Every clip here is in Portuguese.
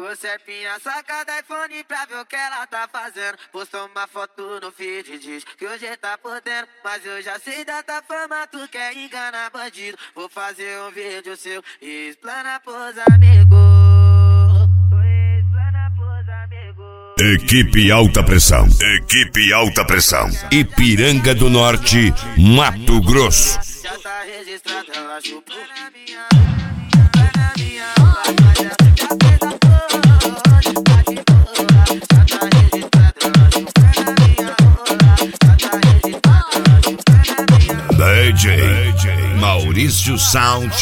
Você é pinha, saca da iPhone pra ver o que ela tá fazendo. Postou uma foto no feed, diz que hoje tá por dentro. Mas eu já sei da tua fama, tu quer enganar bandido. Vou fazer um vídeo seu e explana pros amigos. Equipe Alta Pressão. Equipe Alta Pressão. Ipiranga do Norte, Mato Grosso. Já tá registrado, ela chupou na minha. DJ Maurício Sound.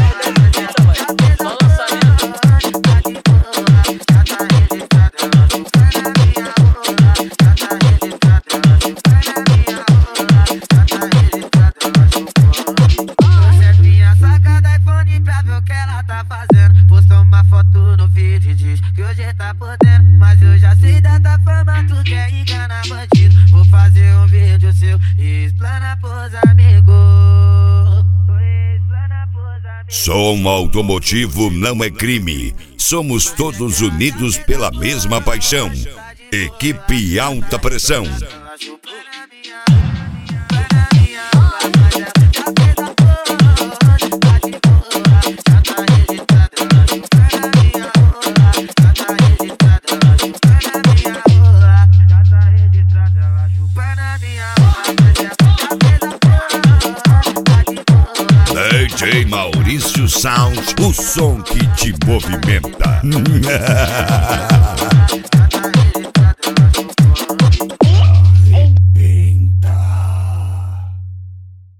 Postou uma foto no feed, diz que hoje tá por dentro. Mas eu já sei da tua fama, tu quer enganar bandido. Vou fazer um vídeo seu e explana pros amigos. Som automotivo não é crime. Somos todos unidos pela mesma paixão. Equipe Alta Pressão. DJ Maurício Sound, o som que te movimenta.